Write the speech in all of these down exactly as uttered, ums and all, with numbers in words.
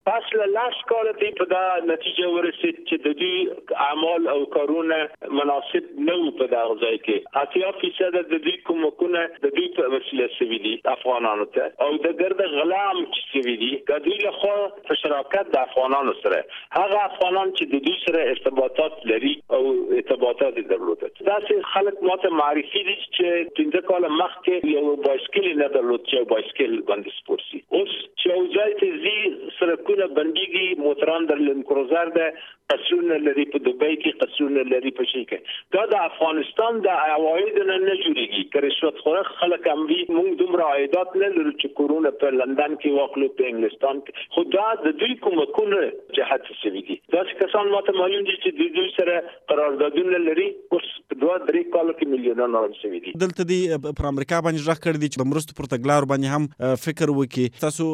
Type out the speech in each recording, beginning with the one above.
پس له لاس کال دی په دا نتیجه ورسید چې د دوی اعمال او کارونه مناسب نه وو په دغه ځای کې. اتیا فیصد د دوی کومکونه د دوی په وسیله سوي دي افغانانو ته او د ګرد غلام چې سوي دي د دوی له خوا په شراکت د افغانانو سره هغه افغانان چې د دوی سره ارتباطات لري او ارتباطات درلوده. داسې خلک ماته معرفي دي چې پنځه کاله مخکې یو بایسکل نه درلود چې بایسکل باندې سپورسي. اوس چې یو ځای ته زی سرکونه بنديږي موټران در لنکروزر ده قصرونه لري په دوبۍ کې قصرونه لري په شي کې دا د افغانستان د عواید نه نه جوړيږي که رشوت خور خلک امري موږ دومره عایدات نه لرو چې کورونه په لندن کې واخلو په انګلستان کې خو دا د دوی کومکونه جهت سوي دي. دا چې کسان ماته معلوم دي چې د دوی سره قراردادونه لري اوس په دوه درې کال کې میلیونونه ډالر سوي دي. دلته دی پر امریکا باندې ځخ کړی دي چې مرستو پر تګلار باندې هم فکر وکړي. تاسو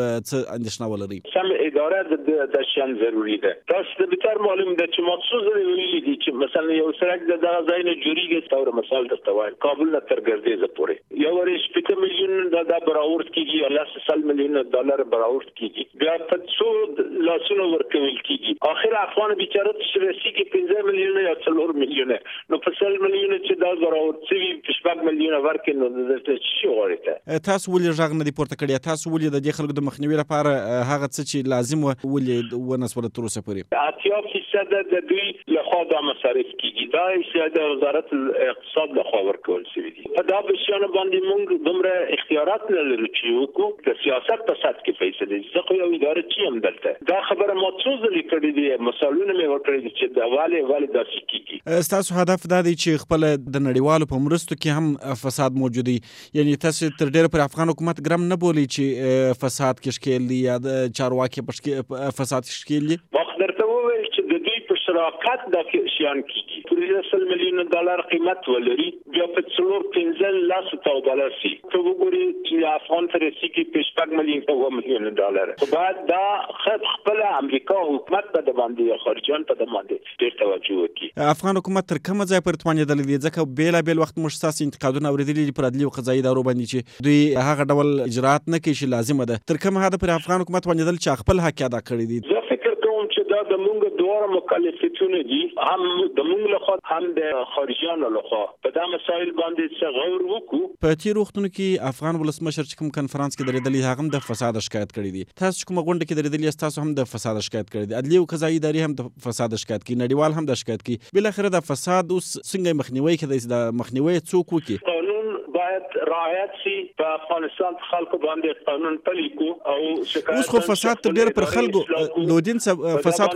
څه اندېښنه ولرئ؟ سم اداره د شان ضروری ده. تاسو د بهتر معلوم ده چې مخصوص ویلي دي چې مثلا یو سرک د دغه ځای نه جوړیږي تور مثال درته وایم کابل نه تر ګردیزه پورې یو ورې شپږ میلیون د د براورت کیږي او لاس سل میلیون ډالر براورت کیږي بیا په څو لاسونو ورکول کیږي اخر افغان بیچاره چې رسیدي پنځه میلیون یا څلور میلیون نو په سل میلیون چې دا براورت سوي شپږ میلیون ورکې نو د څه غوړته. تاسو ولې ژغ نه دی پورته کړی؟ تاسو ولې د دې خلکو د مخنیوي لپاره هغه څه چې لازم و ولې ونسوله تر اوسه پورې؟ اتیا فیصد د دوی لخوا دا مصارف کیږي دا چې د وزارت اقتصاد لخوا ورکول شوی دي. په دا بشانه باندې موږ دومره اختیارات نه لرو چې وکړو د سیاست په سطح کې فیصله زه خو یو اداره چې هم دلته دا خبره مو څو ځلې کړې دي مثالونه مې ورکړي دي چې دا والي والي داسې کیږي. تاسو هدف دا دی چې خپل د نړیوالو په مرستو کې هم فساد موجود دی یعنی تاسو تر ډیره پر افغان حکومت ګرام نه بولی چې فساد کې شکیل دی یا د چارواکي په فساد شکیل دی؟ درته وویل چې د دوی په شراکت د شیان کیږي پروژه سل میلیون ډالر قیمت ولري بیا په څلور پنځه لاس ته ډالر شي ته وګورئ چې افغان تر سیګي په شپږ میلیون او میلیون ډالر خو بعد دا خپل امریکا حکومت په باندې یا خارجيان په باندې ډېر توجه وکړي. افغان حکومت تر کومه ځای پر توانیدل دي ځکه بیل بیل وخت مشخص انتقادونه اوریدلي پر عدلي او قضایي ادارو باندې چې دوی هغه ډول اجرات نه کوي چې لازمه ده. تر کومه حد پر افغان حکومت توانیدل چې خپل حق ادا کړی دي؟ زه فکر کوم چې دا د موږ دوه مکلفیتونه دي هم د موږ له خوا هم د خارجيانو له خوا په دا مسایل باندې څه غور وکړو. په تیر وختونو کې افغان ولسمشر چې کوم کنفرانس کې درېدلی هغه هم د فساد شکایت کړی دي. تاسو کومه غونډه کې درېدلی تاسو هم د فساد شکایت کړی دي. عدلي او قضایي ادارې هم د فساد شکایت کوي نړیوال هم د شکایت کوي. بل اخر د فساد اوس څنګه مخنیوي کړي د مخنیوي څوک وکړي؟ قانون باید رعایت شي په افغانستان خلکو باندې قانون پلي کو او شکایت اوس خو فساد تر ډیره پر خلکو لودین فساد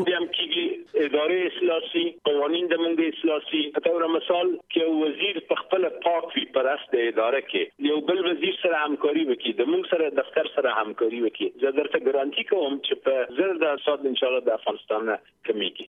ادارې اصلاح شي قوانین د موږ اصلاح شي په تور مثال کې وزیر په خپل پاک وي پرست د اداره کې یو بل وزیر سره همکاري وکړي د موږ سره دفتر سره همکاري وکړي زه درته ګارانټي کوم چې په زر د اساد ان شاء الله د افغانستان کمیږي.